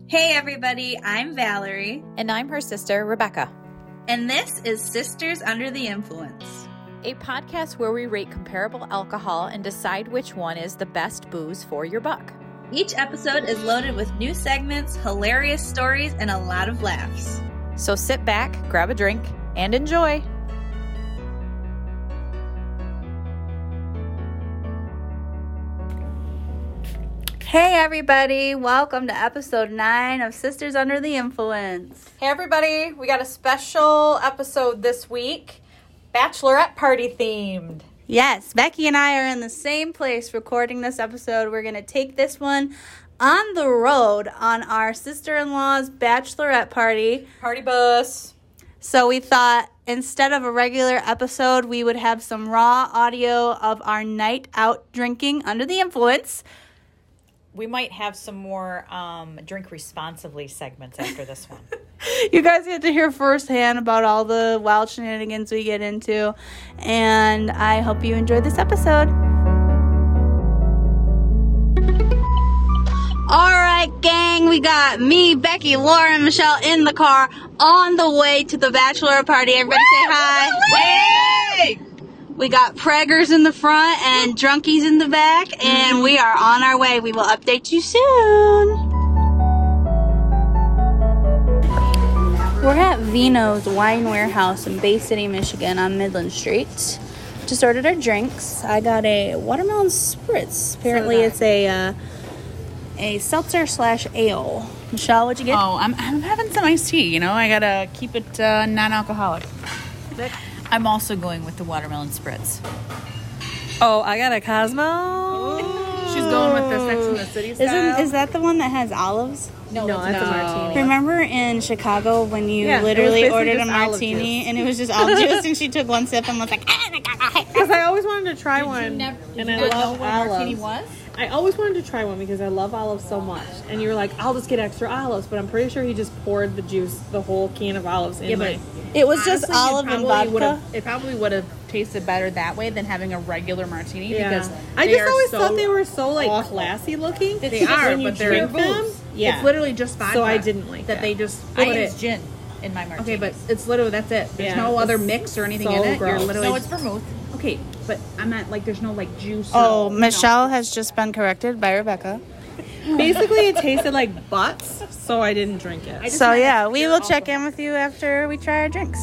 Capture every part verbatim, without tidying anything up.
Hey everybody, I'm Valerie. And I'm her sister, Rebecca. And this is Sisters Under the Influence, a podcast where we rate comparable alcohol and decide which one is the best booze for your buck. Each episode is loaded with new segments, hilarious stories, and a lot of laughs. So sit back, grab a drink, and enjoy. Hey everybody, welcome to episode nine of Sisters Under the Influence. Hey everybody, we got a special episode this week, bachelorette party themed. Yes, Becky and I are in the same place recording this episode. We're going to take this one on the road on our sister-in-law's bachelorette party. Party bus. So we thought instead of a regular episode, we would have some raw audio of our night out drinking under the influence. We might have some more um, drink responsibly segments after this one. You guys get to hear firsthand about all the wild shenanigans we get into, and I hope you enjoy this episode. All right, gang, we got me, Becky, Laura, and Michelle in the car on the way to the bachelor party. Everybody say hi. Hey! We got preggers in the front and drunkies in the back, and we are on our way. We will update you soon. We're at Vino's Wine Warehouse in Bay City, Michigan on Midland Street. Just ordered our drinks. I got a watermelon spritz. Apparently so it's a uh, a seltzer slash ale. Michelle, what'd you get? Oh, I'm I'm having some iced tea. You know, I gotta keep it uh, non-alcoholic. I'm also going with the watermelon spritz. Oh, I got a Cosmo. Ooh. She's going with the Sex and the City style. Isn't, is that the one that has olives? No, no that's no. a martini. Remember in Chicago when you yeah, literally ordered a martini and it was just olive juice and she took one sip and was like, because I always wanted to try did one. You never, did and you I love know what olives. Martini was? I always wanted to try one because I love olives so much. And you were like, I'll just get extra olives, but I'm pretty sure he just poured the juice, the whole can of olives in yeah, my. It was honestly, just olive and vodka. It probably would have tasted better that way than having a regular martini yeah. because I just always so thought they were so like awful. Classy looking. They are, but they're them. Yeah. It's literally just vodka. So I didn't like that. that. They just I put use it gin in my martini. Okay, but it's literally that's it. There's yeah, no other mix or anything so in it. Gross. You're literally no, it's vermouth. Okay, but I'm not like there's no like juice. Oh, or, Michelle know. has just been corrected by Rebecca. Basically, it tasted like butts, so I didn't drink it. So yeah, we will check in with you after we try our drinks.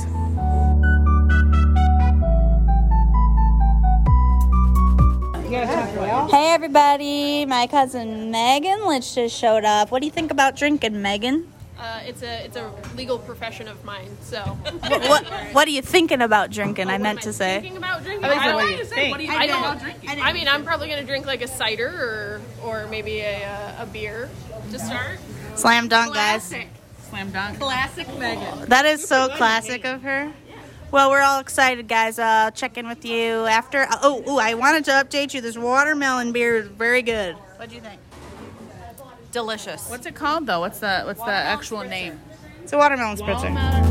Hey everybody, my cousin Megan Litch just showed up. What do you think about drinking, Megan? Uh, it's a it's a legal profession of mine. So, what, what what are you thinking about drinking? Oh, I meant I to say. Thinking about drinking. I, I don't what know do you think? What do you I think don't about know. drinking? I mean, I'm probably gonna drink like a cider or or maybe a uh, a beer to start. Slam dunk, Classic. guys. Slam dunk. Classic Megan. That is so classic of her. Well, we're all excited, guys. Uh, check in with you after. Oh, ooh, I wanted to update you. This watermelon beer is very good. What do you think? Delicious. What's it called though? What's the what's the actual name? It's a watermelon spritzer.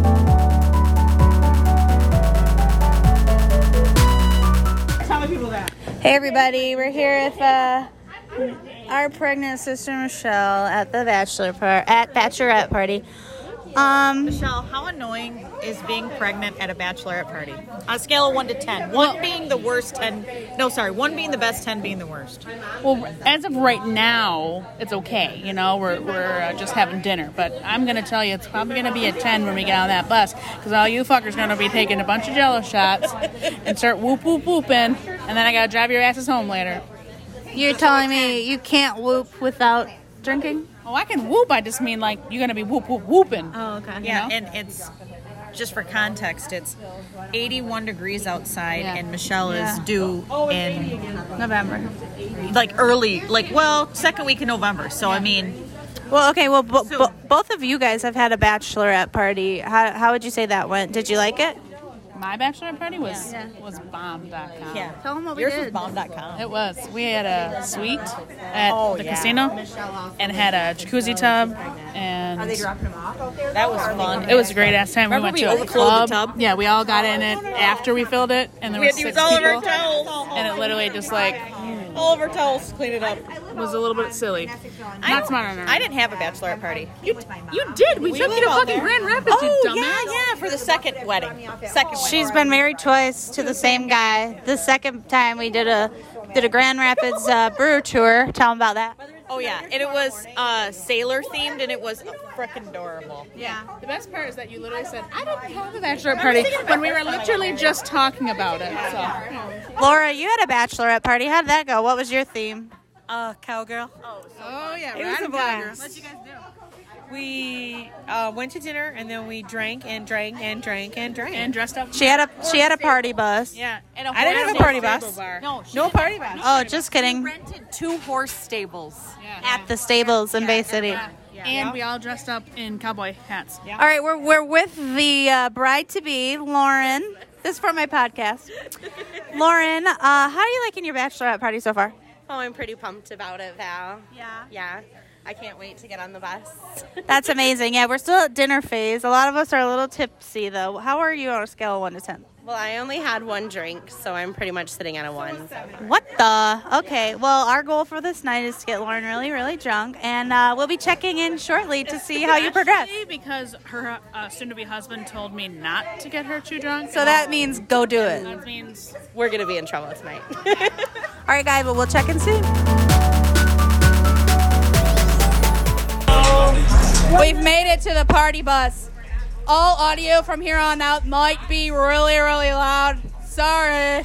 Tell people that. Hey, everybody. We're here with uh, our pregnant sister Michelle at the bachelor par- at bachelorette party. Um, Michelle, how annoying is being pregnant at a bachelorette party? On a scale of one to ten. One being the worst, ten. No, sorry, one being the best, ten being the worst. Well, as of right now, it's okay. You know, we're we're uh, just having dinner. But I'm gonna tell you, it's probably gonna be a ten when we get on that bus, because all you fuckers gonna be taking a bunch of Jello shots and start whoop whoop whooping, and then I gotta drive your asses home later. You're telling me you can't whoop without drinking? Oh, I can whoop. I just mean like you're gonna be whoop whoop whooping. Oh, okay. Yeah, You know? and it's just for context, it's eighty-one degrees outside, Yeah. and Michelle Yeah. is due in November. like early, like well, second week in November. So I mean, Well, okay. Well, bo- So- bo- both of you guys have had a bachelorette party. How how would you say that went? Did you like it? my bachelorette party was Yeah. was bomb dot com. yeah. Tell them what we Yours did. was bomb dot com. It was. We had a suite at Oh, the yeah. casino and had a jacuzzi tub, and That was fun. it was a great ass time. Remember we we went to a overflowed club. the tub? Yeah, we all got in it after we filled it, and there We were had to use six all of people, our towels. and it literally just like All of our towels to clean it up. was a little bit silly. Not smart on her. I didn't have a bachelorette party. You, you did. We, We took went you to out fucking there. Grand Rapids, Oh, you dumbass. yeah, yeah, for the second wedding. Second She's wedding. been married twice to the same guy. The second time we did a did a Grand Rapids uh, brew tour. Tell them about that. Oh, yeah, and it was uh, sailor themed, and it was frickin' adorable. Yeah. The best part is that you literally said, I didn't have a bachelorette party when we were literally just talking about it. So. Laura, you had a bachelorette party. How did that go? What was your theme? Uh, cowgirl. Oh, yeah. It was a blast. What'd you guys do? We uh, went to dinner and then we drank and drank and drank and drank. And dressed up. She had a she had a party bus. yeah, And a I didn't have a horse party stable bus. bar. No, no party bus. Oh, just kidding. Rented two horse stables. At the stables in Bay City. And we all dressed up in cowboy hats. All right, we're we're with the uh, bride to be, Lauren. This is for my podcast. Lauren, uh, how are you liking your bachelorette party so far? Oh, I'm pretty pumped about it, Val. Yeah. Yeah. I can't wait to get on the bus. That's amazing. Yeah, we're still at dinner phase. A lot of us are a little tipsy, though. How are you on a scale of one to ten? Well, I only had one drink, so I'm pretty much sitting at a one. What the? Okay, well, our goal for this night is to get Lauren really, really drunk, and uh, we'll be checking in shortly to see how you progress. Actually, because her uh, soon-to-be husband told me not to get her too drunk. So that means go do it. That means We're going to be in trouble tonight. All right, guys, well, we'll check in soon. We've made it to the party bus. All audio from here on out might be really, really loud. Sorry.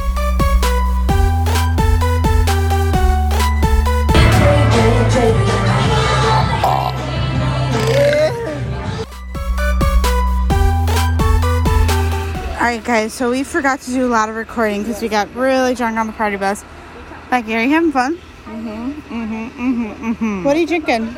All right, guys, so we forgot to do a lot of recording because we got really drunk on the party bus. Becky, are you having fun? Mm-hmm, mm-hmm, mm-hmm, mm-hmm. What are you drinking?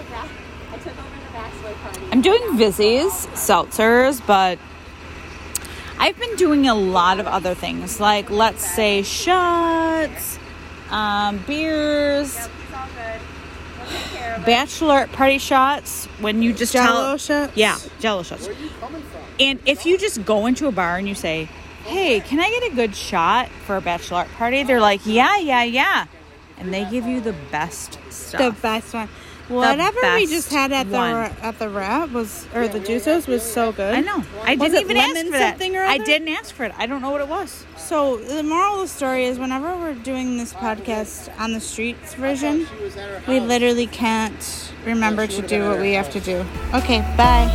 I'm doing Vizzies, seltzers, but I've been doing a lot of other things, like, let's say, shots, um, beers, bachelorette party shots, when you just Jell-O tell... shots? Yeah, Jell-O shots. And if you just go into a bar and you say, hey, can I get a good shot for a bachelorette party? They're like, yeah, yeah, yeah. And they give you the best stuff. The best one. Whatever we best just had at the one. at the wrap was, or the juices was so good. I know. I Was didn't it even ask lemon for that. something or I other? didn't ask for it. I don't know what it was. So the moral of the story is, whenever we're doing this podcast on the streets version, we literally can't remember to do what we have to do. Okay, bye.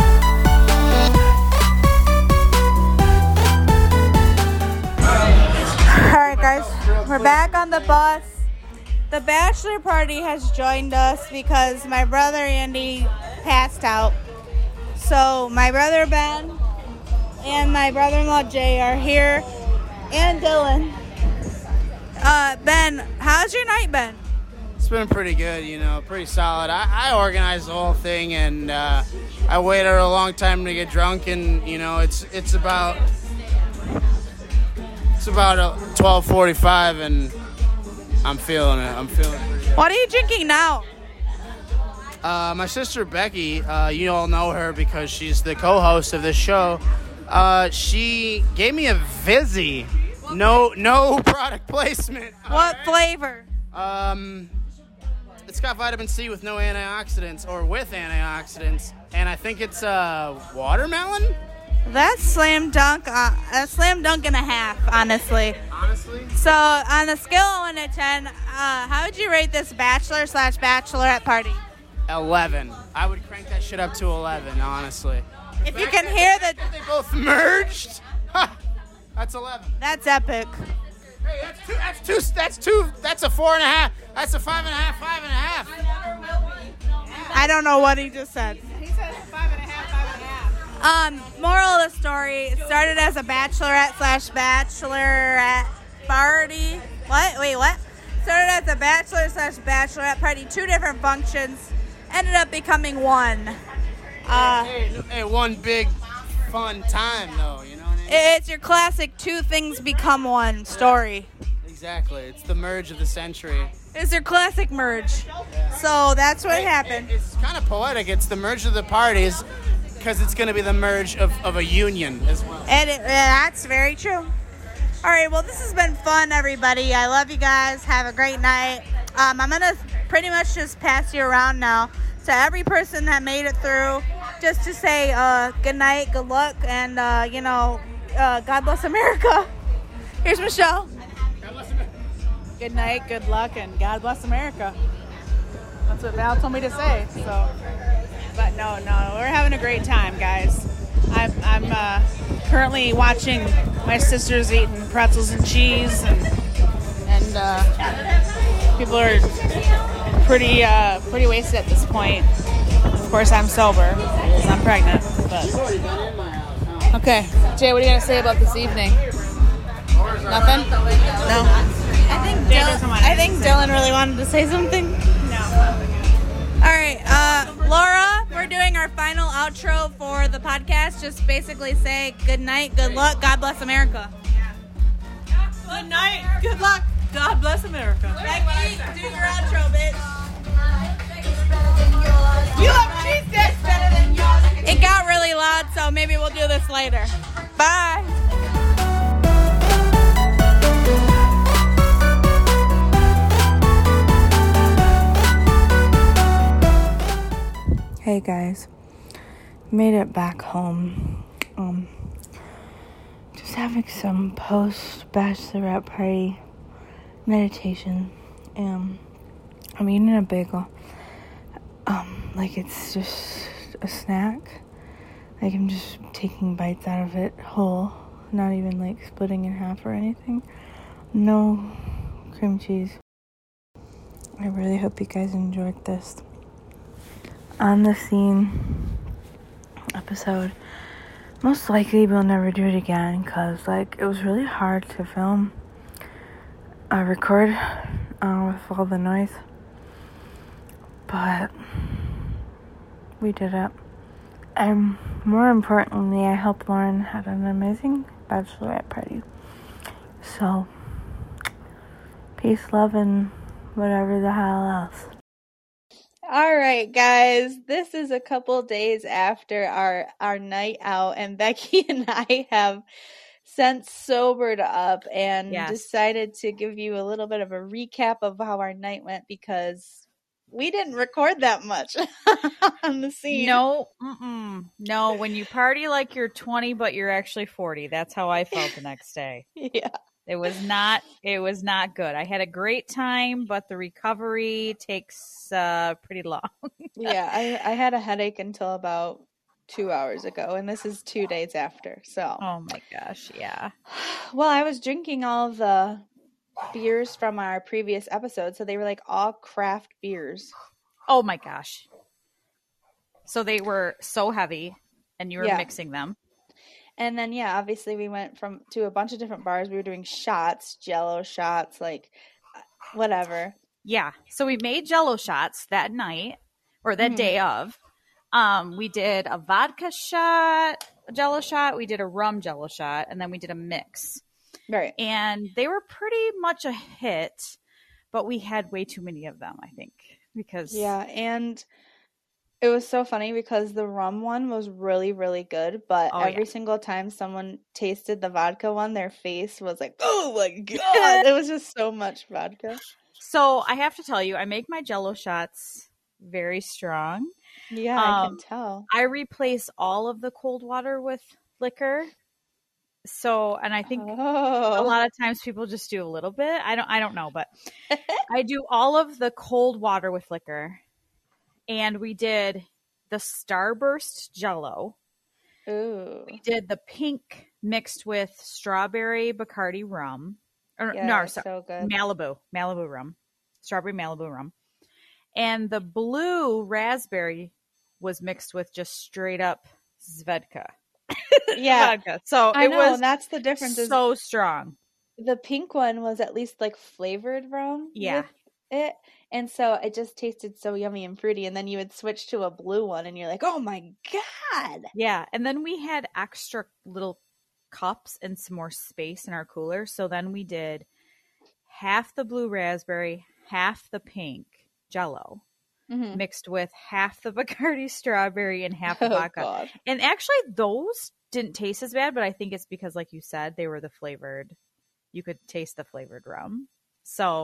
All right, guys, we're back on the bus. The bachelor party has joined us because my brother Andy passed out. So my brother Ben and my brother-in-law Jay are here, and Dylan. Uh, Ben, how's your night been? It's been pretty good, you know, pretty solid. I, I organized the whole thing, and uh, I waited a long time to get drunk, and you know, it's it's about it's about twelve forty-five, and I'm feeling it. I'm feeling it. Pretty good. What are you drinking now? Uh, my sister Becky, uh, you all know her because she's the co-host of this show. Uh, she gave me a Vizzy. No, no product placement. What flavor? Um, it's got vitamin C with no antioxidants, or with antioxidants, and I think it's uh, watermelon. That's slam dunk. Uh, a slam dunk and a half, honestly. Honestly, So on a scale of one to ten, uh, how would you rate this bachelor slash bachelorette party? eleven. I would crank that shit up to eleven, honestly. If you can hear the, They both merged. Ha! That's eleven. that's epic. Hey, that's two. That's two. That's two. That's a four and a half. That's a five and a half. Five and a half. I don't know what he just said. He says five and a half. Five and a half. Um, moral of the story, it started as a bachelorette slash bachelorette party. What? Wait, what? Started as a bachelor slash bachelorette party, two different functions, ended up becoming one. Uh, Hey, hey, one big fun time though. You know what I mean? it's your classic two things become one story. Exactly. It's the merge of the century. It's your classic merge. So that's what happened. It- it's kind of poetic. It's the merge of the parties because it's going to be the merge of, of a union as well. And it, that's very true. All right, well, this has been fun, everybody. I love you guys. Have a great night. Um, I'm going to pretty much just pass you around now to every person that made it through, just to say uh, good night, good luck, and, uh, you know, uh, God bless America. Here's Michelle. God bless America. Good night, good luck, and God bless America. That's what Val told me to say. So, but no, no, we're having a great time, guys. I'm, I'm uh, currently watching my sisters eating pretzels and cheese, and and uh, people are pretty uh, pretty wasted at this point. Of course, I'm sober because I'm pregnant. But okay, Jay, what are you gonna say about this evening? Nothing. No. I think Dylan, I think Dylan really wanted to say something. No. All right, uh, Laura, we're doing our final outro for the podcast. Just basically say good night, good luck, God bless America. Good night. Good luck. God bless America. Becky, do your outro, bitch. You have cheese sticks better than yours. It got really loud, so maybe we'll do this later. Bye. Hey guys, made it back home. Um, just having some post bachelorette party meditation. Um, I'm eating a bagel. Um, like it's just a snack. Like I'm just taking bites out of it whole, not even like splitting in half or anything. No cream cheese. I really hope you guys enjoyed this On the Scene episode. Most likely we'll never do it again because like it was really hard to film uh, record uh, with all the noise, but we did it. And more importantly, I hope Lauren had an amazing bachelorette party. So peace, love, and whatever the hell else. All right, guys, this is a couple days after our, our night out, and Becky and I have since sobered up and Yes. decided to give you a little bit of a recap of how our night went because we didn't record that much on the scene. No, mm-mm. no. When you party like you're twenty, but you're actually forty, that's how I felt the next day. Yeah. It was not. It was not good. I had a great time, but the recovery takes uh, pretty long. Yeah, I, I had a headache until about two hours ago, and this is two days after. So, Oh my gosh, yeah. well, I was drinking all of the beers from our previous episode, so they were like all craft beers. Oh my gosh. So they were so heavy, and you were Yeah. mixing them. And then, yeah, obviously we went from to a bunch of different bars. We were doing shots, Jello shots, like whatever. Yeah. So we made Jello shots that night or that Mhm. day of. Um, we did a vodka shot, a Jello shot. We did a rum Jello shot, and then we did a mix. Right. And they were pretty much a hit, but we had way too many of them, I think, because Yeah, and it was so funny because the rum one was really, really good, but Oh, every yeah. single time someone tasted the vodka one, their face was like, oh my God. It was just so much vodka. So I have to tell you, I make my Jello shots very strong. Yeah, I Um, can tell. I replace all of the cold water with liquor. So, and I think a Oh. lot of times people just do a little bit. I don't I don't know, but I do all of the cold water with liquor. And we did the Starburst Jello. Ooh. We did the pink mixed with strawberry Bacardi rum. Or, Yeah, no, it's so, so good. Malibu. Malibu rum. Strawberry Malibu rum. And the blue raspberry was mixed with just straight up Zvedka. Yeah. Vodka. So I it know, was and that's the difference. Is so strong. the pink one was at least like flavored rum. Yeah. with it. And so it just tasted so yummy and fruity. And then you would switch to a blue one and you're like, oh my God. Yeah. And then we had extra little cups and some more space in our cooler. So then we did half the blue raspberry, half the pink Jello, Mhm. mixed with half the Bacardi strawberry and half the Oh, vodka. God. And actually, those didn't taste as bad, but I think it's because, like you said, they were the flavored. You could taste the flavored rum. So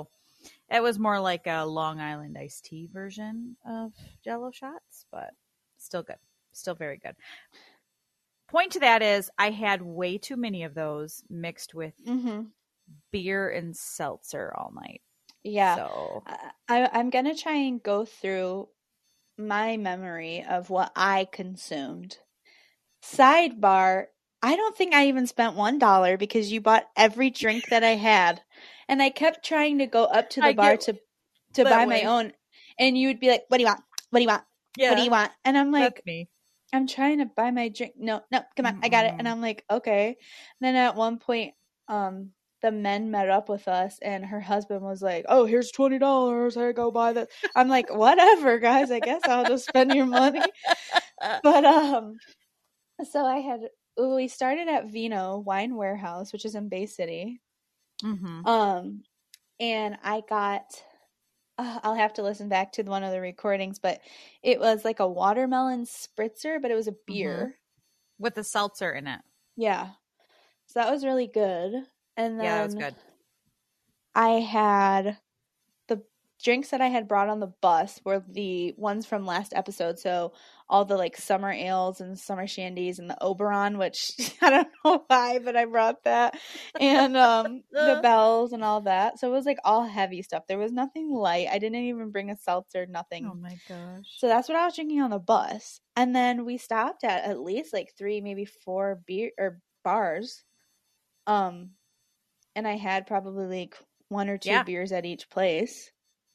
It was more like a Long Island iced tea version of Jello shots, but still good. Still very good. Point to that is I had way too many of those mixed with Mm-hmm. beer and seltzer all night. Yeah. So I, I'm going to try and go through my memory of what I consumed. Sidebar, I don't think I even spent one dollar because you bought every drink that I had. And I kept trying to go up to the I bar get to to that buy way. my own. And you would be like, what do you want? What do you want? yeah, What do you want? And I'm like, that's me. I'm trying to buy my drink. No, no, come on, I got it. And I'm like, okay. Then at one point, um, the men met up with us, and her husband was like, "Oh, here's twenty dollars. Hey, go buy that." I'm like, whatever, guys. I guess I'll just spend your money. But um, so I had we started at Vino Wine Warehouse, which is in Bay City. Mm-hmm. Um, and I got. Uh, I'll have to listen back to one of the recordings, but it was like a watermelon spritzer, but it was a beer. With a seltzer in it. Yeah. So that was really good. And then Yeah, that was good. I had the drinks that I had brought on the bus were the ones from last episode. So all the like summer ales and summer shandies and the Oberon, which I don't know why, but I brought that. And um the bells and all that. So it was like all heavy stuff. There was nothing light. I didn't even bring a seltzer, nothing. Oh my gosh. So that's what I was drinking on the bus. And then we stopped at at least like three, maybe four beer or bars. Um, and I had probably like one or two Yeah. beers at each place.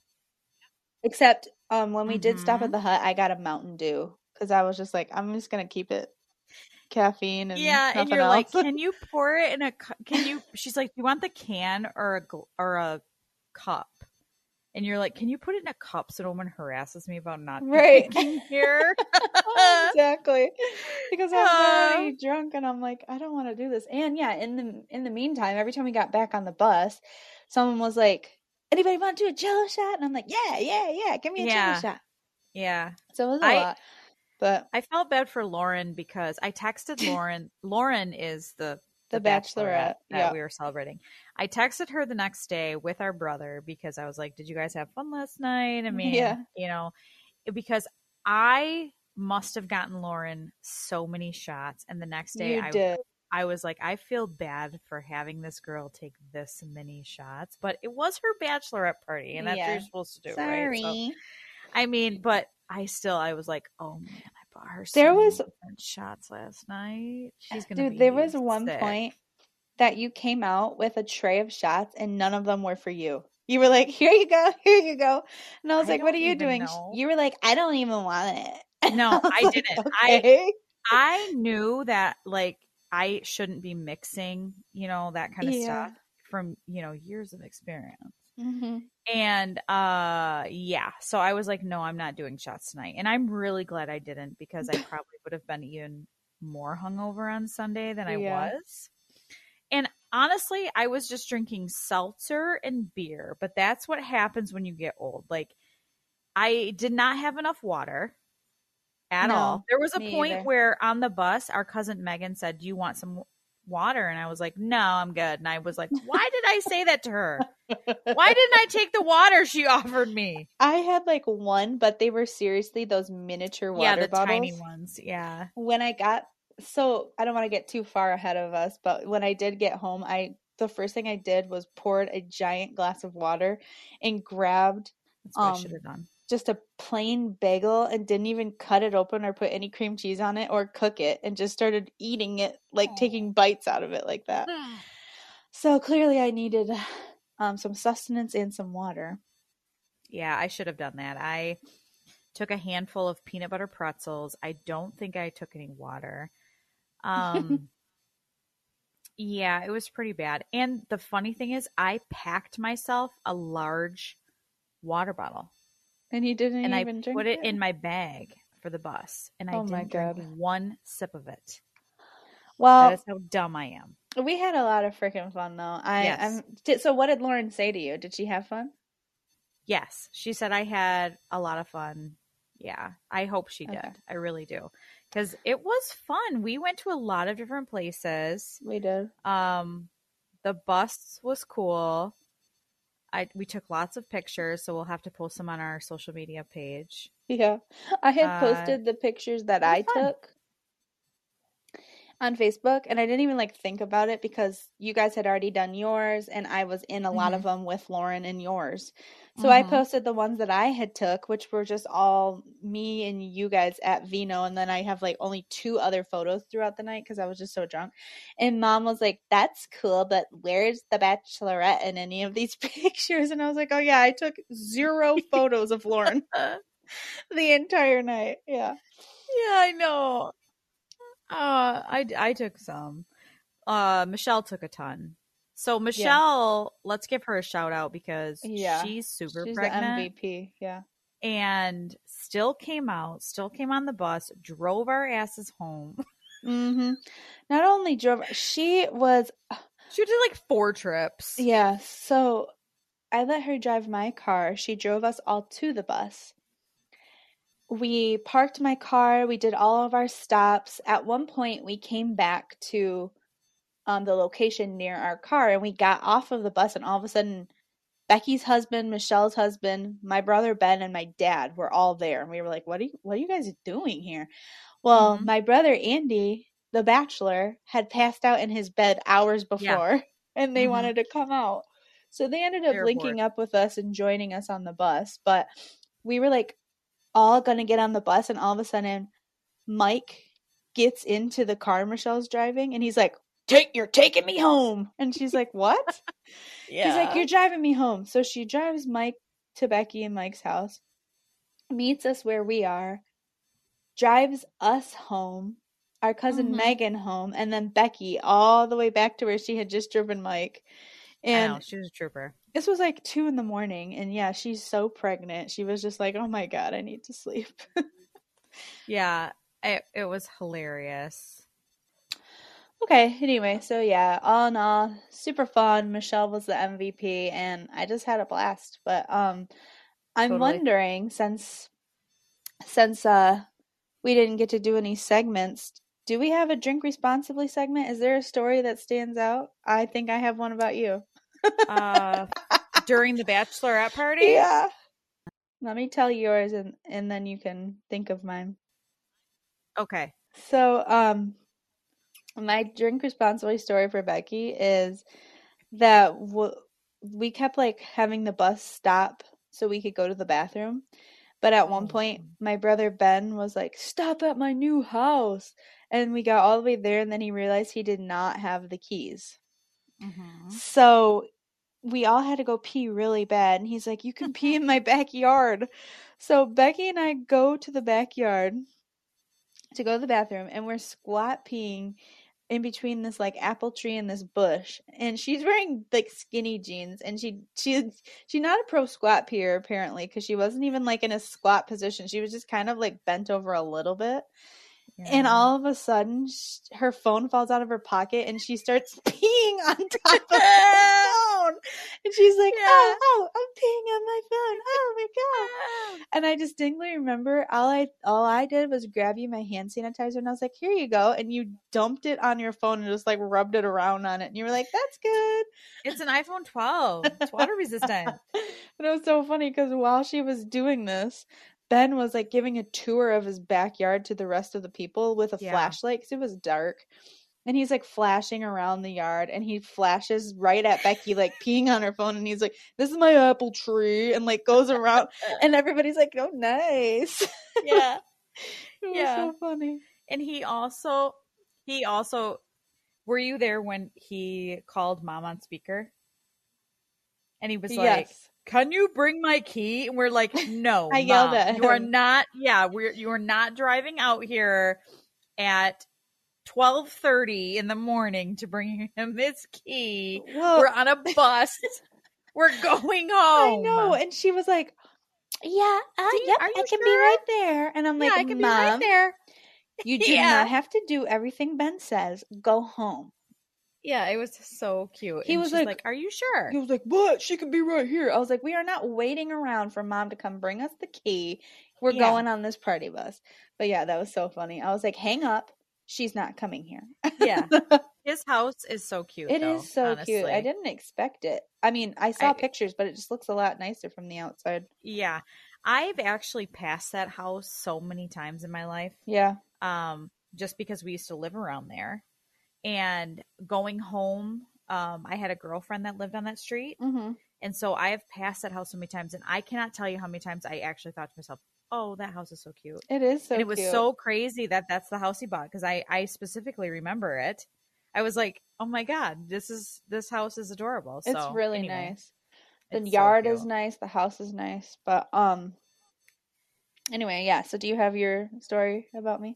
Except um, when we did stop at the Hut, I got a Mountain Dew because I was just like, I'm just gonna keep it caffeine and Yeah, and nothing you're like, else. can you pour it in a? cu- Can you? She's like, do you want the can or a gl- or a cup? And you're like, can you put it in a cup so no one harasses me about not Right. drinking here? Exactly, because I was Um, already drunk and I'm like, I don't want to do this. And yeah, in the in the meantime, every time we got back on the bus, someone was like, anybody want to do a Jello shot? And I'm like, yeah, yeah, yeah, give me a Yeah. Jello shot. Yeah. So it was a I- lot, but I felt bad for Lauren because I texted Lauren. Lauren is the The Bachelorette, that yeah. we were celebrating. I texted her the next day with our brother because I was like, "Did you guys have fun last night?" I mean, Yeah. you know, because I must have gotten Lauren so many shots, and the next day you I did. I was like, I feel bad for having this girl take this many shots, but it was her bachelorette party, and that's what Yeah. you're supposed to do, Sorry. right? So, I mean, but I still, I was like, oh man, I bought her so There many was- different shots last night. She's gonna Dude, be there was one sick. point that you came out with a tray of shots and none of them were for you. You were like, here you go, here you go. And I was I like, what are don't you even doing? know. You were like, I don't even want it. And No, was I like, didn't. I- okay. I knew that like I shouldn't be mixing, you know, that kind of Yeah. stuff from, you know, years of experience. Mm-hmm. And uh yeah, so I was like, no, I'm not doing shots tonight. And I'm really glad I didn't because I probably would have been even more hungover on Sunday than I Yeah. was. And honestly, I was just drinking seltzer and beer, but that's what happens when you get old. Like I did not have enough water at No, all. There was a me point either. where on the bus, our cousin Megan said, "Do you want some water?" And I was like, "No, I'm good." And I was like, "Why did I say that to her? Why didn't I take the water she offered me?" I had like one, but they were seriously those miniature water yeah, the bottles. tiny ones. Yeah. When I got so I don't want to get too far ahead of us, but when I did get home, I the first thing I did was poured a giant glass of water and grabbed That's what I Um, should have done. just a plain bagel and didn't even cut it open or put any cream cheese on it or cook it and just started eating it, like taking bites out of it like that. So clearly I needed um, some sustenance and some water. Yeah, I should have done that. I took a handful of peanut butter pretzels. I don't think I took any water. Um, yeah, it was pretty bad. And the funny thing is, I packed myself a large water bottle And you didn't and I even drink put it in my bag for the bus, and I Oh my didn't drink God. one sip of it. Well, That is how dumb I am. we had a lot of freaking fun though. I Yes. I'm, did, so what did Lauren say to you? Did she have fun? Yes, she said I had a lot of fun. Yeah, I hope she did. Okay. I really do. Because it was fun. We went to a lot of different places. We did. Um, the bus was cool. I we took lots of pictures, so we'll have to post them on our social media page. Yeah. I had Uh, posted the pictures that I took on Facebook, and I didn't even like think about it because you guys had already done yours, and I was in a lot of Mhm. them with Lauren and yours. So I Mhm. posted the ones that I had took, which were just all me and you guys at Vino, and then I have like only two other photos throughout the night because I was just so drunk. And Mom was like, "That's cool, but where's the Bachelorette in any of these pictures?" And I was like, "Oh yeah, I took zero photos of Lauren the entire night." Yeah. Yeah, I know. Uh, I I took some. Uh, Michelle took a ton. So Michelle, let's give her a shout out because Yeah. she's super She's the pregnant M V P. Yeah. and still came out, still came on the bus, drove our asses home. Mm-hmm. Not only drove, she was, She did like four trips. yeah, so I let her drive my car. She drove us all to the bus. We parked my car. We did all of our stops. At one point, we came back to um, the location near our car, and we got off of the bus, and all of a sudden, Becky's husband, Michelle's husband, my brother Ben, and my dad were all there. And we were like, "What are you, what are you guys doing here?" Well, Mhm. my brother Andy, the bachelor, had passed out in his bed hours before, and they Mhm. wanted to come out. So they ended up They were linking bored. up with us and joining us on the bus. But we were like all gonna get on the bus, and all of a sudden, Mike gets into the car Michelle's driving, and he's like, "Take, you're taking me home." And she's like, "What?" He's like, "You're driving me home." So she drives Mike to Becky and Mike's house, meets us where we are, drives us home, our cousin Mhm. Megan home, and then Becky all the way back to where she had just driven Mike. I know, And she was a trooper. this was like two in the morning, and yeah, she's so pregnant. She was just like, "Oh my god, I need to sleep." Yeah, it, it was hilarious. Okay, anyway, so yeah, all in all, super fun. Michelle was the M V P, and I just had a blast. But um, I'm Totally. wondering since since uh we didn't get to do any segments, do we have a drink responsibly segment? Is there a story that stands out? I think I have one about you. Uh, during the bachelorette party? Yeah. Let me tell yours, and and then you can think of mine. Okay. So, um, my drink responsibly story for Becky is that w- we kept like having the bus stop so we could go to the bathroom. But at one point, my brother Ben was like, "Stop at my new house." And we got all the way there, and then he realized he did not have the keys. Mhm. So we all had to go pee really bad. And he's like, "You can pee in my backyard." So Becky and I go to the backyard to go to the bathroom, and we're squat peeing in between this like apple tree and this bush, and she's wearing like skinny jeans, and she she she's not a pro squat peer apparently, because she wasn't even like in a squat position. She was just kind of like bent over a little bit. And all of a sudden, sh- her phone falls out of her pocket, and she starts peeing on top of the phone. And she's like, "Oh, oh, I'm peeing on my phone. Oh my god!" And I distinctly remember all I all I did was grab you my hand sanitizer, and I was like, "Here you go," and you dumped it on your phone and just like rubbed it around on it, and you were like, "That's good." It's an iPhone twelve. It's water resistant. And it was so funny because while she was doing this, Ben was like giving a tour of his backyard to the rest of the people with a Yeah. flashlight because it was dark. And he's like flashing around the yard, and he flashes right at Becky, like peeing on her phone. And he's like, "This is my apple tree," and like goes around, and everybody's like, "Oh, nice." Yeah. It was Yeah. so funny. And he also, he also, were you there when he called Mom on speaker? And he was like, Yes. "Can you bring my key?" And we're like, "No, I yelled Mom, at you are him. not. Yeah, we're you are not driving out here at twelve thirty in the morning to bring him his key. Well- We're on a bus. We're going I home." know. And she was like, "Yeah, uh, Do you- yep, are I you can be sure? right there." And I'm Yeah, like, I can be "Mom, right there. you do Yeah. not have to do everything Ben says. Go home." Yeah, it was so cute. He And was she's like- like, "Are you sure?" He was like, "What? She can be right here." I was like, "We are not waiting around for Mom to come bring us the key. We're Yeah. going on this party bus." But yeah, that was so funny. I was like, "Hang up." she's not coming here. Yeah. His house is so cute. It though, is so honestly. cute. I didn't expect it. I mean, I saw I- pictures, but it just looks a lot nicer from the outside. Yeah. I've actually passed that house so many times in my life. Yeah. Um, just because we used to live around there. And going home, um, I had a girlfriend that lived on that street. Mm-hmm. And so I have passed that house so many times. And I cannot tell you how many times I actually thought to myself, oh, that house is so cute. It is so and it was cute. so crazy that that's the house he bought because I, I specifically remember it. I was like, oh my God, this is this house is adorable. So, It's really anyway, nice. The it's so yard is cute. nice. The house is nice. But um, anyway, yeah. So do you have your story about me?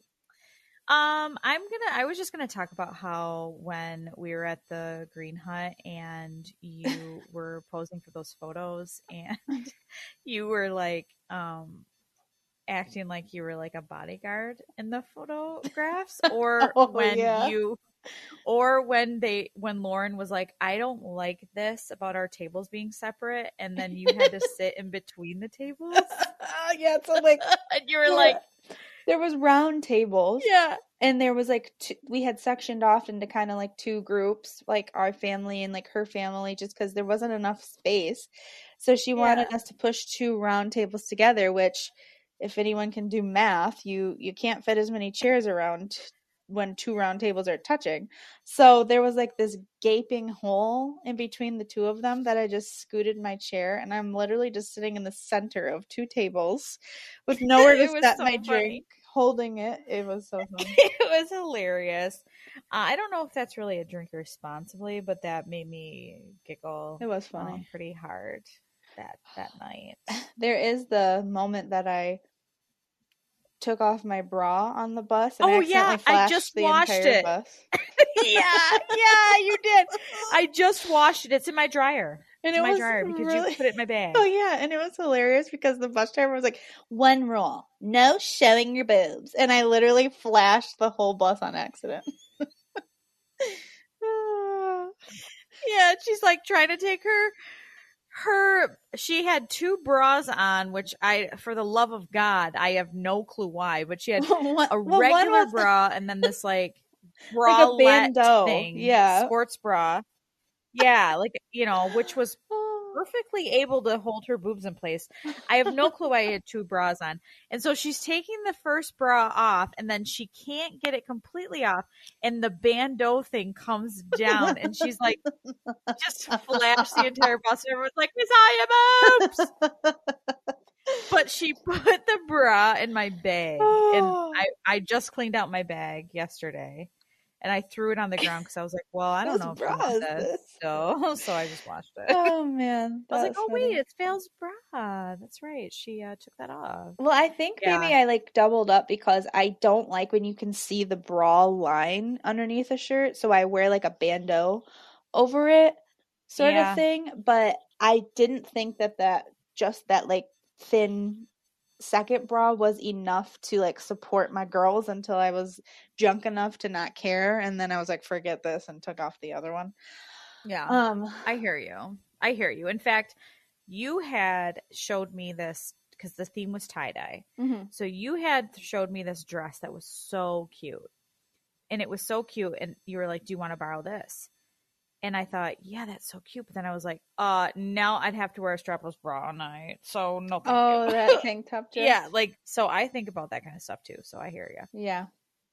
Um, I'm gonna. I was just gonna talk about how when we were at the Green Hut and you were posing for those photos and you were like, um, acting like you were like a bodyguard in the photographs, or Oh, when yeah. you, or when they, when Lauren was like, I don't like this about our tables being separate, and then you had to sit in between the tables, yeah. So like, and you were like, there was round tables. yeah. And there was like two, we had sectioned off into kind of like two groups, like our family and like her family, just because there wasn't enough space. So she wanted us to push two round tables together, which, if anyone can do math, you you can't fit as many chairs around when two round tables are touching. So there was like this gaping hole in between the two of them that I just scooted my chair, and I'm literally just sitting in the center of two tables with nowhere to It was set so my funny. drink, holding it. It was so fun. It was hilarious. Uh, I don't know if that's really a drink responsibly, but that made me giggle. It was funny. um, pretty hard that that night. There is the moment that I took off my bra on the bus. And Oh, I yeah, accidentally I flashed just the watched entire it. Bus. yeah, yeah, you did. I just washed it. It's in my dryer. And It's it in my was dryer because really- you put it in my bag. Oh yeah, and it was hilarious because the bus driver was like, "One rule: no showing your boobs," and I literally flashed the whole bus on accident. Ah. Yeah, she's like trying to take her her she had two bras on, which I, for the love of God, I have no clue why, but she had One- a well, one regular was- bra and then this like Like a bralette bandeau, thing, yeah. sports bra, yeah, like, you know, which was Oh. perfectly able to hold her boobs in place. I have no clue why I had two bras on. And so she's taking the first bra off and then she can't get it completely off. And the bandeau thing comes down and she's like, just flash the entire bus. And everyone's like, we saw your boobs. But she put the bra in my bag. And I, I just cleaned out my bag yesterday. And I threw it on the ground because I was like, well, I don't Whose know if bra I want is this. this? So, so I just washed it. Oh man, I was like, that's oh, funny. wait, it's Val's bra. That's right. She uh, took that off. Well, I think Yeah. maybe I like doubled up because I don't like when you can see the bra line underneath a shirt, so I wear like a bandeau over it, sort Yeah. of thing. But I didn't think that that just that like thin second bra was enough to like support my girls until I was drunk enough to not care, and then I was like, forget this, and took off the other one. Yeah. Um, I hear you. I hear you. In fact, you had showed me this because the theme was tie-dye. mhm. So you had showed me this dress that was so cute. And it was so cute. And you were like, do you want to borrow this? And I thought, yeah, that's so cute. But then I was like, uh, now I'd have to wear a strapless bra all night. So no thank Oh, you. that tank top dress. Yeah, like, so I think about that kind of stuff too. So I hear you. Yeah.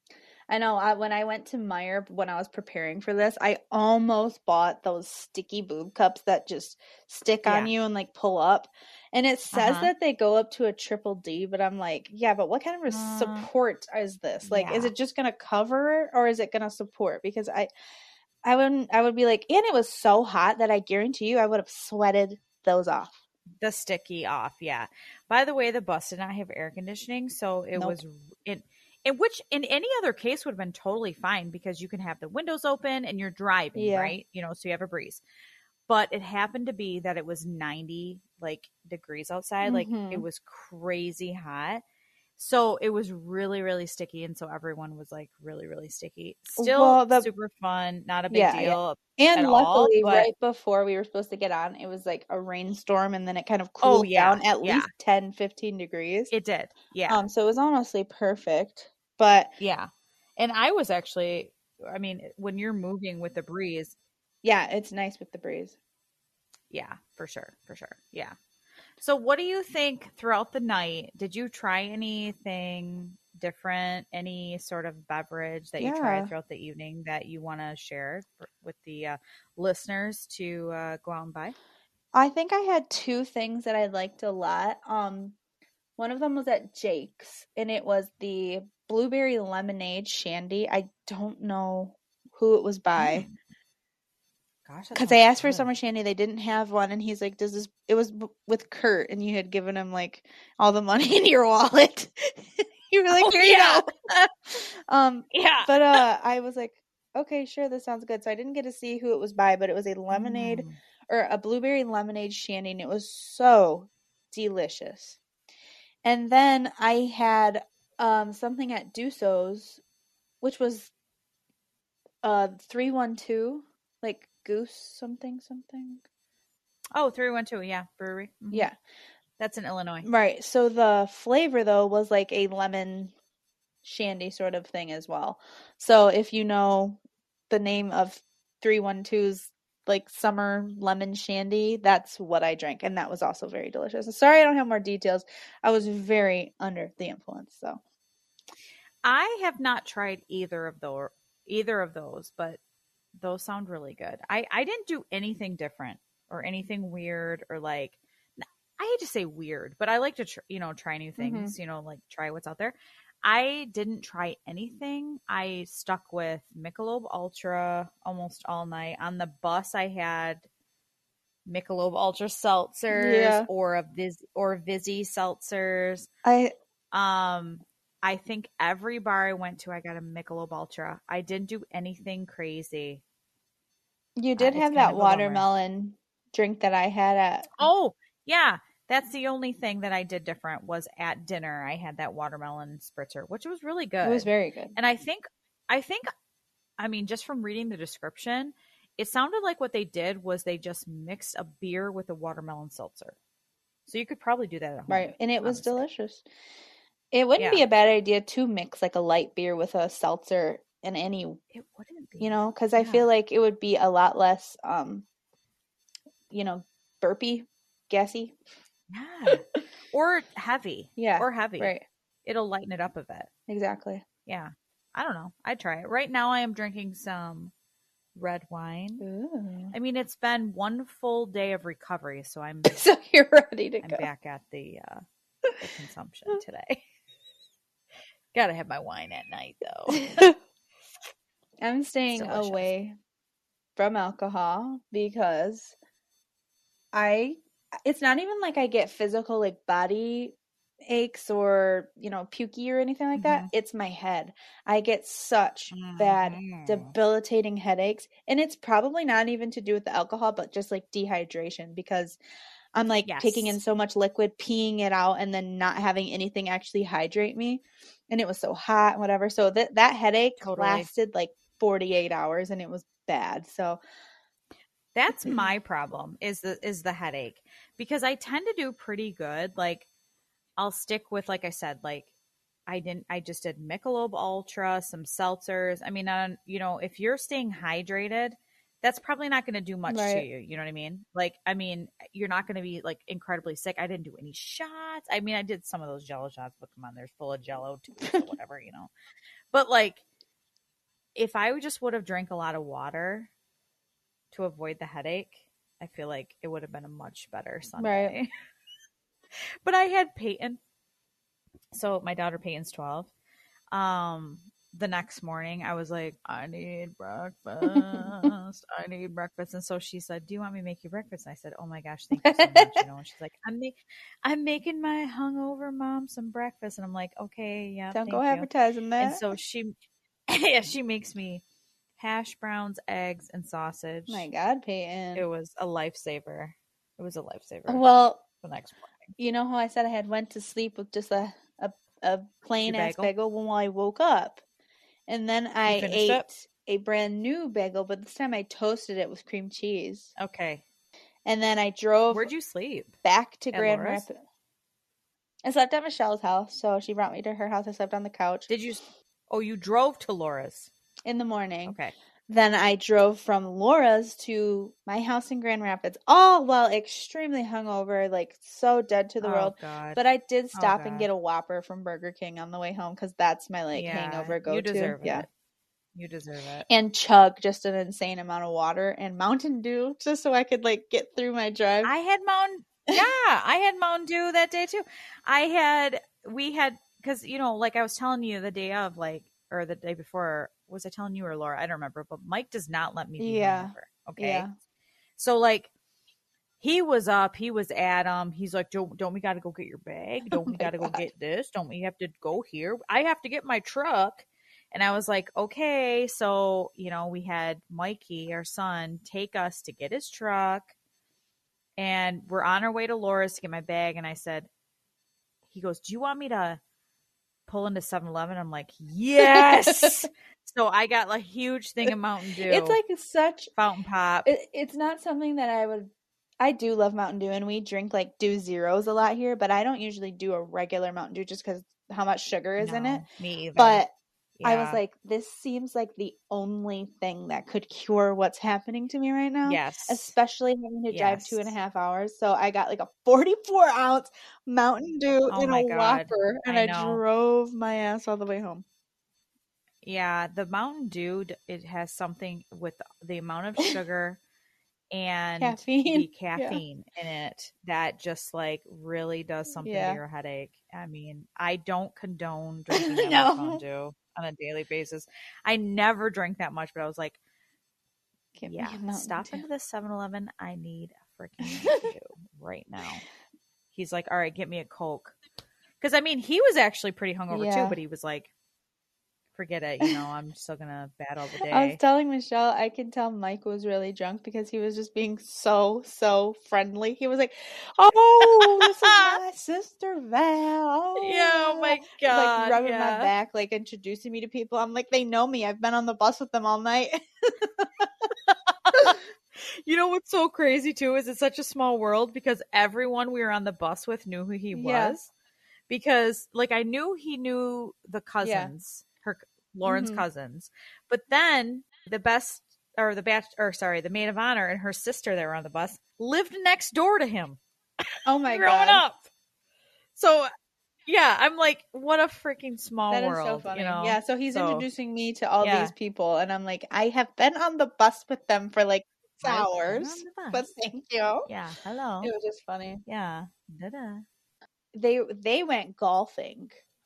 I know. I, when I went to Meijer, when I was preparing for this, I almost bought those sticky boob cups that just stick on Yeah. you and like pull up. And it says Uh-huh. that they go up to a triple D, but I'm like, yeah, but what kind of res- Uh, support is this? Like, is yeah. it just going to cover it or is it going to support? Because I, I wouldn't, I would be like, and it was so hot that I guarantee you I would have sweated those off. The sticky off, yeah. By the way, the bus did not have air conditioning, so it Nope. was in in which in any other case would have been totally fine because you can have the windows open and you're driving, Yeah. right? You know, so you have a breeze. But it happened to be that it was ninety like degrees outside, like Mhm. it was crazy hot. So it was really, really sticky, and so everyone was like really, really sticky. Still Well, the- super fun, not a big Yeah, yeah. deal. And at luckily, all, but- right before we were supposed to get on, it was like a rainstorm and then it kind of cooled Oh, yeah, down at yeah. least ten, fifteen degrees. It did, yeah, Um, so it was honestly perfect. But yeah. And I was actually, I mean, when you're moving with the breeze, Yeah, it's nice with the breeze. yeah, for sure, for sure. Yeah. So what do you think throughout the night? Did you try anything different? Any sort of beverage that you Yeah. tried throughout the evening that you want to share for, with the uh, listeners to uh, go out and buy? I think I had two things that I liked a lot. Um, one of them was at Jake's, and it was the blueberry lemonade shandy. I don't know who it was by. Gosh, that Because I sounds asked for good. summer shandy, they didn't have one, and he's like, "Does this?" It was b- with Kurt, and you had given him like all the money in your wallet. You were like, Oh, "Here yeah. you go." um, Yeah. but uh, I was like, "Okay, sure, this sounds good." So I didn't get to see who it was by, but it was a lemonade Mm. or a blueberry lemonade shandy, and it was so delicious. And then I had um something at Duso's, which was uh three one two, like goose something something. Oh, three one two, yeah, brewery. Mhm. Yeah. That's in Illinois. Right. So the flavor though was like a lemon shandy sort of thing as well. So if you know the name of three one two's like summer lemon shandy, that's what I drank, and that was also very delicious. Sorry I don't have more details. I was very under the influence, so. I have not tried either of those, either of those, but those sound really good. I, I didn't do anything different or anything weird or like, I hate to say weird, but I like to, tr- you know, try new things, you know, like try what's out there. I didn't try anything. I stuck with Michelob Ultra almost all night. On the bus, I had Michelob Ultra seltzers Yeah. or a Viz or Vizzy seltzers. I Um, I think every bar I went to, I got a Michelob Ultra. I didn't do anything crazy. You Uh, did it's have kind that of a bummer. watermelon drink that I had at. Oh, yeah. That's the only thing that I did different was at dinner. I had that watermelon spritzer, which was really good. It was very good. And I think, I think, I mean, just from reading the description, it sounded like what they did was they just mixed a beer with a watermelon seltzer. So you could probably do that at home. Right. And it was honestly. delicious. It wouldn't Yeah. be a bad idea to mix like a light beer with a seltzer in any, It wouldn't be. you know, because I Yeah. feel like it would be a lot less, um, you know, burpy, gassy. Yeah. Or heavy. Yeah. Or heavy. Right. It'll lighten it up a bit. Exactly. Yeah. I don't know. I'd try it. Right now I am drinking some red wine. Ooh. I mean, it's been one full day of recovery, so I'm So you're ready to I'm go. back at the, uh, the consumption today. Gotta have my wine at night, though. I'm staying Delicious. away from alcohol because I it's not even like I get physical like body aches or, you know, pukey or anything like that. Mhm. It's my head. I get such bad Mhm. debilitating headaches, and it's probably not even to do with the alcohol but just like dehydration because I'm like taking in Yes. so much liquid, peeing it out, and then not having anything actually hydrate me. And it was so hot and whatever. So that that headache Totally. lasted like forty-eight hours, and it was bad. So That's my problem is the is the headache because I tend to do pretty good. Like I'll stick with, like I said, like I didn't, I just did Michelob Ultra, some seltzers. I mean, on, you know, if you're staying hydrated, that's probably not going to do much to Right. you. You know what I mean? Like, I mean, you're not going to be like incredibly sick. I didn't do any shots. I mean, I did some of those Jello shots, but come on, they're full of Jello too, so whatever, you know. But like, if I would just would have drank a lot of water to avoid the headache, I feel like it would have been a much better Sunday. Right. But I had Peyton. So my daughter Peyton's twelve. Um, the next morning I was like, I need breakfast. I need breakfast. And so she said, do you want me to make you breakfast? And I said, oh my gosh, thank you so much. You know, and she's like, I'm, ma- I'm making my hungover mom some breakfast. And I'm like, okay, yeah. don't thank go you. advertising that. And so she, yeah, she makes me hash browns, eggs, and sausage. My God, Peyton. It was a lifesaver. It was a lifesaver. Well, the next morning. you know how I said I had went to sleep with just a a, a plain Your ass bagel? bagel when I woke up, and then I finished ate it? a brand new bagel, but this time I toasted it with cream cheese, Okay. and then I drove Where'd you sleep? back to At Grand Laura's? Rapids. I slept at Michelle's house, so she brought me to her house. I slept on the couch. Did you? Oh, you drove to Laura's. in the morning. Okay. Then I drove from Laura's to my house in Grand Rapids, all while extremely hungover, like so dead to the Oh, world. God. But I did Oh, stop and God. get a Whopper from Burger King on the way home because that's my like Yeah, hangover go-to. you deserve yeah. it. You deserve it. And chug just an insane amount of water and Mountain Dew just so I could like get through my drive. I had Mountain, yeah, I had Mountain Dew that day too. I had, we had, because, you know, like I was telling you the day of, like, or the day before, was I telling you or Laura? I don't remember, but Mike does not let me be Yeah. hungover. Okay. Yeah. So, like, he was up, he was at him. He's like, don't, don't we got to go get your bag? Don't we my got to go God. get this? Don't we have to go here? I have to get my truck. And I was like, okay. So, you know, we had Mikey, our son, take us to get his truck. And we're on our way to Laura's to get my bag. And I said, he goes, do you want me to pull into seven eleven? I'm like, yes. So I got like a huge thing of Mountain Dew. It's like such fountain pop. It, it's not something that I would. I do love Mountain Dew, and we drink like Dew Zeros a lot here. But I don't usually do a regular Mountain Dew just because how much sugar is in No, it. me either. But I was Yeah. like, this seems like the only thing that could cure what's happening to me right now. Yes. Especially having to drive Yes. two and a half hours. So I got like a forty-four ounce Mountain Dew Oh in my a God. Whopper, and I I, know. drove my ass all the way home. Yeah, the Mountain Dew, d- it has something with the amount of sugar and Caffeine. the Yeah. caffeine in it that just like really does something Yeah. to your headache. I mean, I don't condone drinking that No. much Mountain Dew on a daily basis. I never drink that much, but I was like, Give me yeah, a Mountain stop Dew. into the seven eleven. I need a freaking Mountain Dew right now. He's like, all right, get me a Coke. Because, I mean, he was actually pretty hungover Yeah. too, but he was like, forget it. You know, I'm still going to battle the I was day. telling Michelle, I could tell Mike was really drunk because he was just being so, so friendly. He was like, "Oh, this is my sister Val." Oh, Yeah, oh my God, Like rubbing yeah. my back, like introducing me to people. I'm like, they know me. I've been on the bus with them all night. You know what's so crazy too is it's such a small world because everyone we were on the bus with knew who he Yeah. was. Because like I knew he knew the cousins, her Lauren's Mhm. cousins. But then the best or the batch or sorry, the maid of honor and her sister that were on the bus lived next door to him Oh my growing god, up. So yeah, I'm like, what a freaking small that is world. so funny. You know? Yeah, so he's So, introducing me to all yeah. these people, and I'm like, I have been on the bus with them for like six I've been hours, on the but bus. thank you. Yeah, hello. It was just funny. Yeah. Da-da. They they went golfing,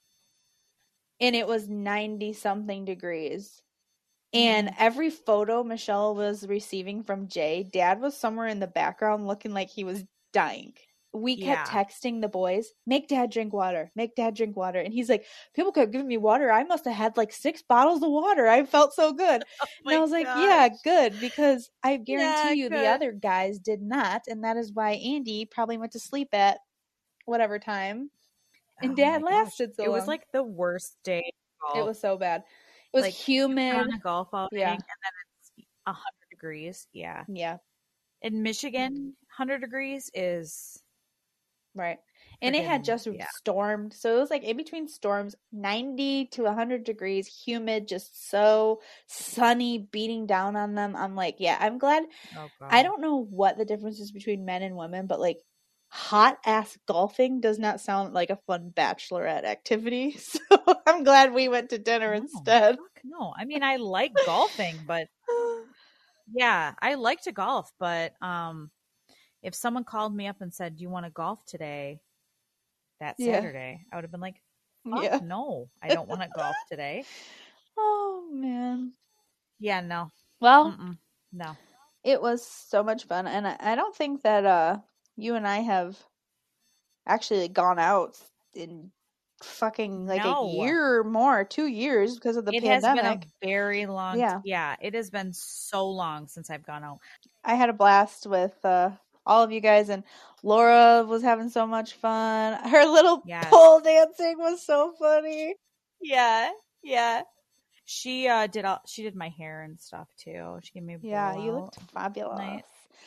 and it was ninety something degrees. And Mm-hmm. every photo Michelle was receiving from Jay, Dad was somewhere in the background looking like he was dying. We kept Yeah. texting the boys, make Dad drink water, make Dad drink water. And he's like, people kept giving me water. I must have had like six bottles of water. I felt so good. Oh and I my was like, yeah, gosh. good. Because I guarantee Yeah, you the good. other guys did not. And that is why Andy probably went to sleep at whatever time. And Oh Dad my gosh. lasted so It was long. like the worst day. of It golf. was so bad. It was Like, you go humid. on a golf outing Yeah. and then it's a hundred degrees. Yeah. Yeah. In Michigan, hundred degrees is Right. And it had Friggin- just yeah. stormed. So it was like in between storms, ninety to one hundred degrees, humid, just so sunny, beating down on them. I'm like, yeah, I'm glad. oh god. I don't know what the difference is between men and women, but like hot ass golfing does not sound like a fun bachelorette activity. So I'm glad we went to dinner No, instead. fuck no. I mean, I like golfing, but yeah, I like to golf, but um if someone called me up and said, "Do you want to golf today?" that Yeah. Saturday, I would have been like, Fuck Yeah. no, I don't want to golf today. Oh, man. Yeah, no. Well, Mm-mm. No. it was so much fun. And I, I don't think that uh you and I have actually gone out in fucking like No. a year or more, two years because of the It has pandemic. been a very long Yeah. yeah, it has been so long since I've gone out. I had a blast with uh, all of you guys, and Laura was having so much fun. Her little Yes. pole dancing was so funny. Yeah. Yeah. She uh did all she did my hair and stuff too. She gave me a Yeah, you blowout. looked fabulous. Nice.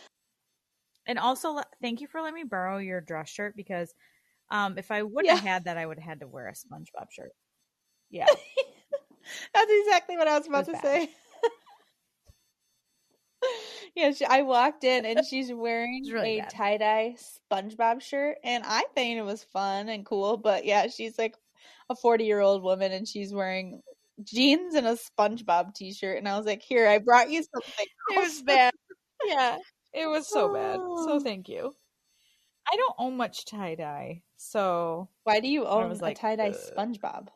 And also, le- thank you for letting me borrow your dress shirt because um, if I wouldn't Yeah. have had that, I would have had to wear a SpongeBob shirt. Yeah. That's exactly what I was about It to was bad. say. Yeah, she, I walked in and she's wearing It's really a bad. tie-dye SpongeBob shirt, and I think it was fun and cool, but yeah, she's like a forty-year-old woman and she's wearing jeans and a SpongeBob t-shirt, and I was like, "Here, I brought you something It was else." bad. Yeah, it was so bad. So Oh. thank you. I don't own much tie dye, so Why do you I own was a like, tie-dye "Ugh." SpongeBob?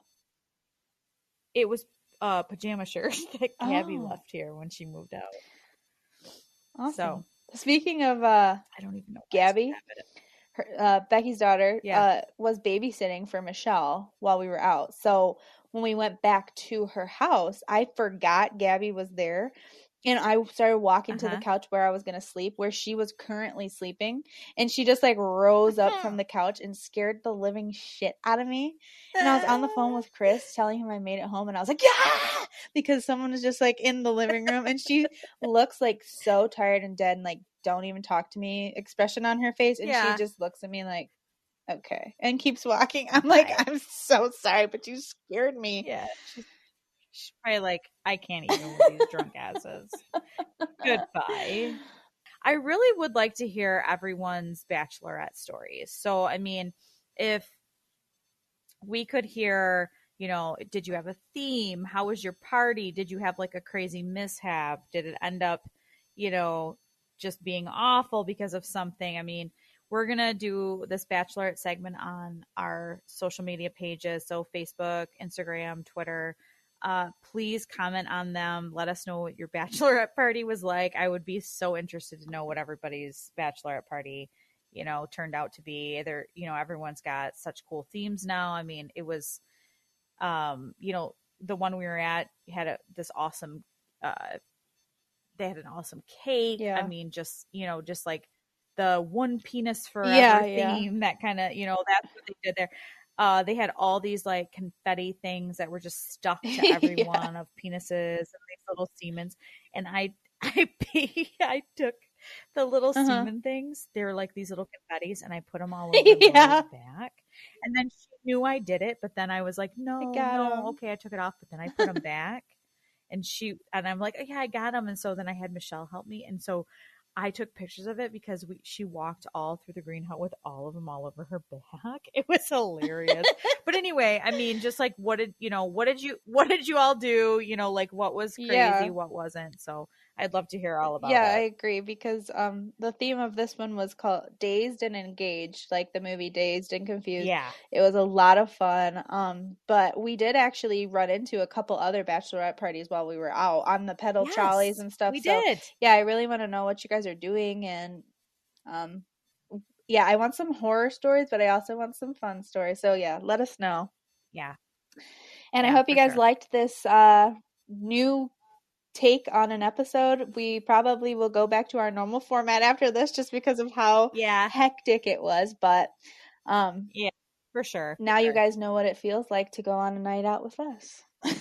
It was a pajama shirt that Gabby Oh. left here when she moved out. Awesome. So Speaking of uh, I don't even know why I Gabby, have it. her, uh, Becky's daughter, Yeah. uh, was babysitting for Michelle while we were out. So when we went back to her house, I forgot Gabby was there. And I started walking to the Uh-huh. couch where I was going to sleep, where she was currently sleeping. And she just like rose up from the couch and scared the living shit out of me. And I was on the phone with Chris telling him I made it home. And I was like, yeah, because someone was just like in the living room. And she looks like so tired and dead and like, don't even talk to me expression on her face. And Yeah. she just looks at me like, okay, and keeps walking. I'm like, Bye. I'm so sorry, but you scared me. Yeah. She's, she's probably like, I can't even with these drunk asses. Goodbye. I really would like to hear everyone's bachelorette stories. So, I mean, if we could hear, you know, did you have a theme? How was your party? Did you have like a crazy mishap? Did it end up, you know, just being awful because of something? I mean, we're going to do this bachelorette segment on our social media pages. So Facebook, Instagram, Twitter. Uh, please comment on them. Let us know what your bachelorette party was like. I would be so interested to know what everybody's bachelorette party, you know, turned out to be. Either, you know, everyone's got such cool themes now. I mean, it was, um, you know, the one we were at had a, this awesome, uh, they had an awesome cake. Yeah. I mean, just, you know, just like the one penis forever Yeah, yeah. theme, that kind of, you know, that's what they did there. Uh, they had all these like confetti things that were just stuck to every Yeah. one of penises and these little semens. And I, I, I took the little Uh-huh. semen things. They were like these little confettis, and I put them all over Laura's Yeah. back. And then she knew I did it, but then I was like, no, got no, 'em. okay, I took it off, but then I put them back. And she, and I'm like, oh, yeah, I got them. And so then I had Michelle help me. And so I took pictures of it because we, she walked all through the greenhouse with all of them all over her back. It was hilarious. But anyway, I mean, just like, what did, you know, what did you, what did you all do? You know, like what was crazy, Yeah. what wasn't. So I'd love to hear all about Yeah, I it. agree because um the theme of this one was called Dazed and Engaged, like the movie Dazed and Confused. Yeah. It was a lot of fun. Um, but we did actually run into a couple other bachelorette parties while we were out on the pedal Yes, trolleys and stuff. we So did. yeah, I really want to know what you guys are doing, and um yeah, I want some horror stories, but I also want some fun stories. So yeah, let us know. Yeah. And I Yeah, hope you for guys sure. liked this uh new take on an episode. We probably will go back to our normal format after this just because of how Yeah. hectic it was, but um Yeah, for sure. for now you sure. guys know what it feels like to go on a night out with us.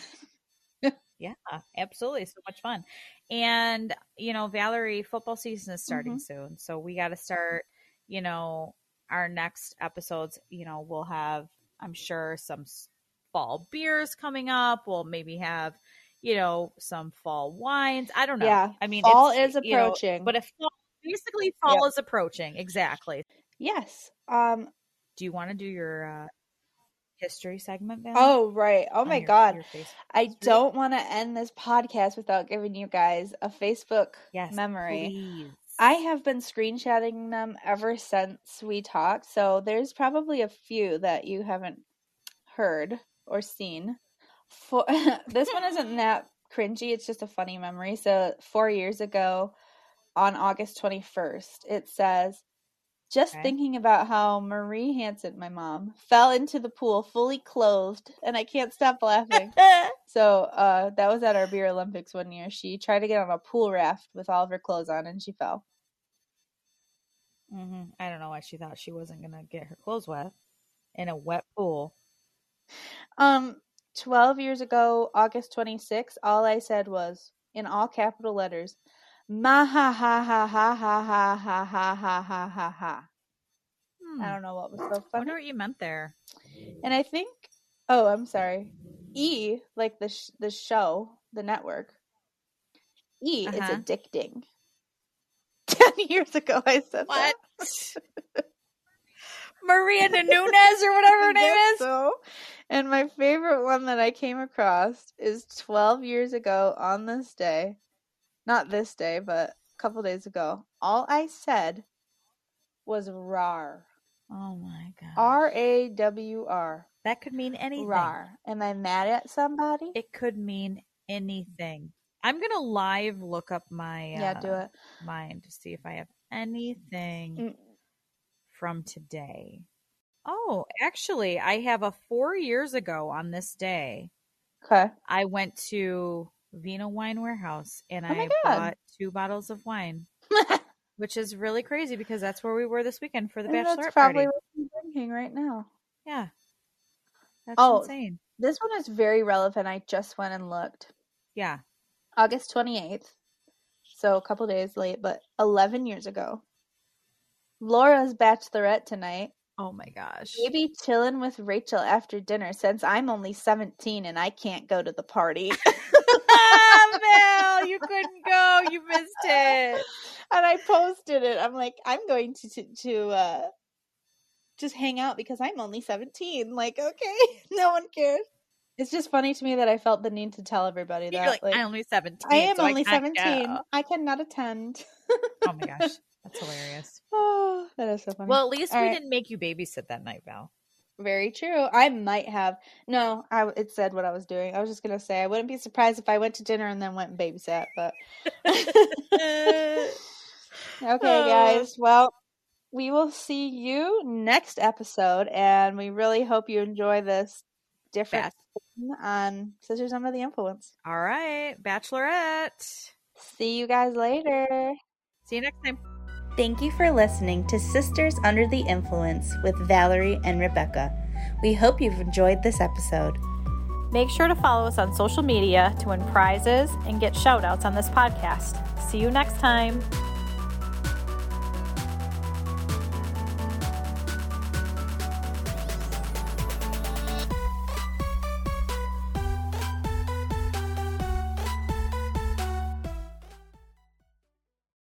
Yeah, absolutely. So much fun. And, you know, Valerie, football season is starting Mhm. soon. So we got to start, you know, our next episodes, you know, we'll have, I'm sure, some s- fall beers coming up. We'll maybe have, you know, some fall wines. I don't know. Yeah, I mean, fall it's, is you know, approaching. but if fall, basically fall is approaching. Exactly. Yes. Um Do you want to do your uh, history segment, Val? oh right. Oh On my your- god. your Facebook I history? don't want to end this podcast without giving you guys a Facebook Yes, memory. please. I have been screenshotting them ever since we talked, so there's probably a few that you haven't heard or seen. For this one isn't that cringy, it's just a funny memory. So four years ago on August twenty-first, it says, just Okay. thinking about how Marie Hansen, my mom, fell into the pool fully clothed, and I can't stop laughing. So uh, that was at our beer Olympics one year. She tried to get on a pool raft with all of her clothes on, and she fell. hmm I don't know why she thought she wasn't gonna get her clothes wet in a wet pool. Um, twelve years ago, August twenty-sixth, all I said was, in all capital letters, ma ha ha ha ha ha ha ha ha ha ha ha ha. Hmm. I don't know what was so I funny. wonder what you meant there. And I think, oh, I'm sorry. E, like the sh- the show, the network. E Uh-huh. is addicting. Ten years ago, I said What? that. Miranda Nunes or whatever her I name guess is. So, and my favorite one that I came across is twelve years ago on this day. Not this day, but a couple days ago. All I said was rar. Oh my god. R A W R. That could mean anything. Rar. Am I mad at somebody? It could mean anything. I'm gonna live look up my Yeah, uh, do it. mine to see if I have anything Mm. from today. Oh, actually, I have a four years ago on this day. Okay. I went to Vino Wine Warehouse and Oh my I God. bought two bottles of wine, which is really crazy because that's where we were this weekend for the And bachelorette that's probably party. what I'm drinking right now. Yeah, that's Oh. insane. This one is very relevant. I just went and looked. Yeah, August twenty-eighth. So a couple days late, but eleven years ago. Laura's bachelorette tonight. oh my gosh. Maybe chilling with Rachel after dinner since I'm only seventeen and I can't go to the party. ah, Mel, you couldn't go. You missed it. And I posted it. I'm like, I'm going to to, to uh, just hang out because I'm only seventeen. Like, okay, no one cares. It's just funny to me that I felt the need to tell everybody You're that. like, like, I'm only seventeen. I am so only can't seventeen. go. I cannot attend. Oh my gosh, that's hilarious. Oh, that is so funny. Well, at least All we right. didn't make you babysit that night, Val. Very true. I might have. No, I it said what I was doing. I was just gonna say I wouldn't be surprised if I went to dinner and then went and babysat. But okay, guys. Well, we will see you next episode, and we really hope you enjoy this different spin on Sisters Under the Influence. All right, Bachelorette. See you guys later. See you next time. Thank you for listening to Sisters Under the Influence with Valerie and Rebecca. We hope you've enjoyed this episode. Make sure to follow us on social media to win prizes and get shout outs on this podcast. See you next time.